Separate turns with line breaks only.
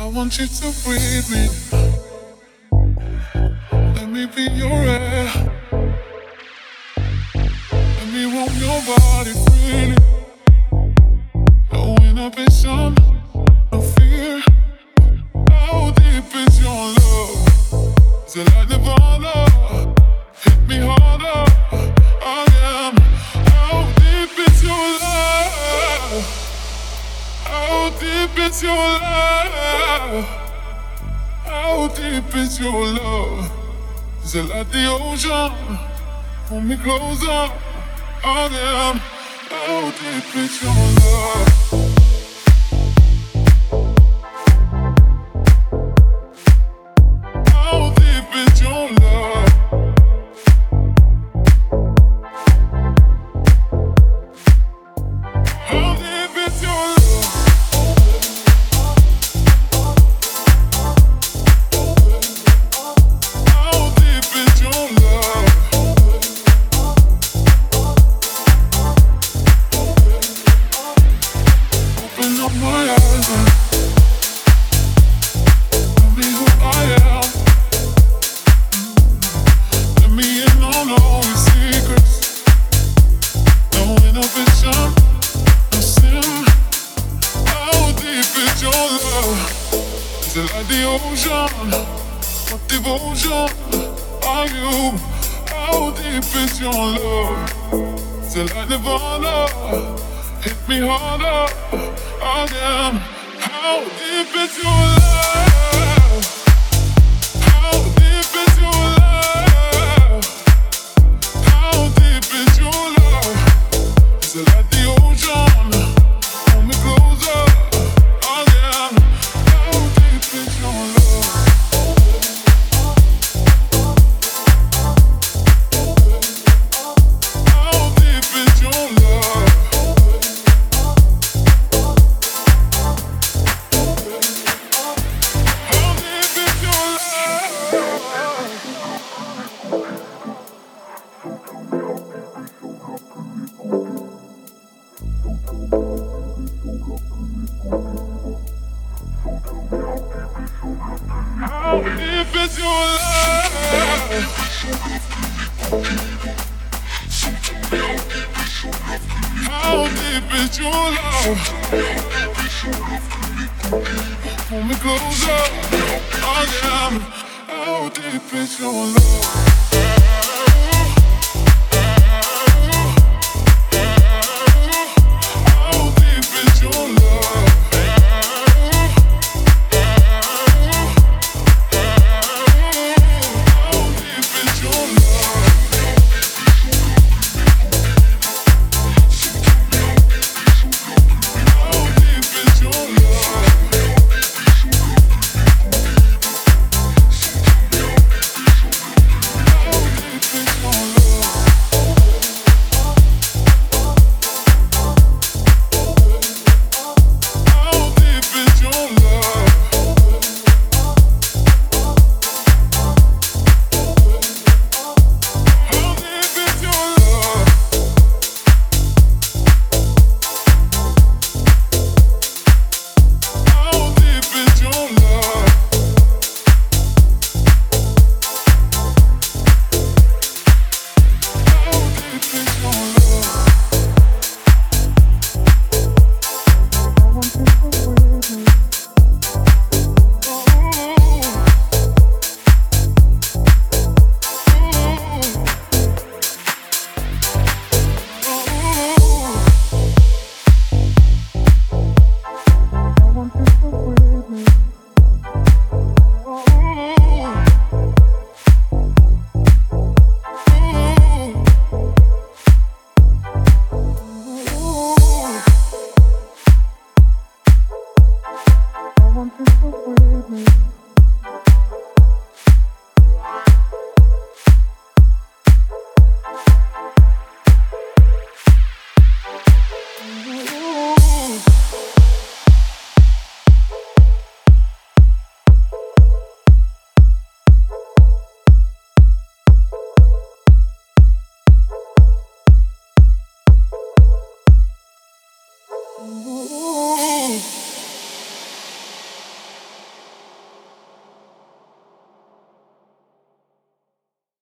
I want you to breathe me. Let me be your air. Let me roam your body freely. No inhibition, no fear. How deep is your love? Is it like Nirvana? Hit me harder again. How deep is your love? How deep is your love? How deep is your love? Is it like the ocean? Pull me closer again. How deep is your love? How deep is your love? How deep is your love? How deep is your love? Open up my eyes and tell me who I am. Let me in on all your secrets. No inhibition, no sin. How deep is your love? Is it like the ocean? What devotion are you? How deep is your love? Is it like Nirvana? Hit me harder again. How deep is your love? How deep is your love? How deep is your love? Is it like the ocean? Pull me closer again. How deep is your love? How deep is your love? How deep is your love? How deep is your love? How deep is your love? Pull me closer again. How deep is your love? How deep is your love? How deep is your love? How deep is your love? How deep is your love? How deep is your love? How deep is your love? How deep is your love? How deep is your love? I want you to breathe me. I want you to breathe me. I want you to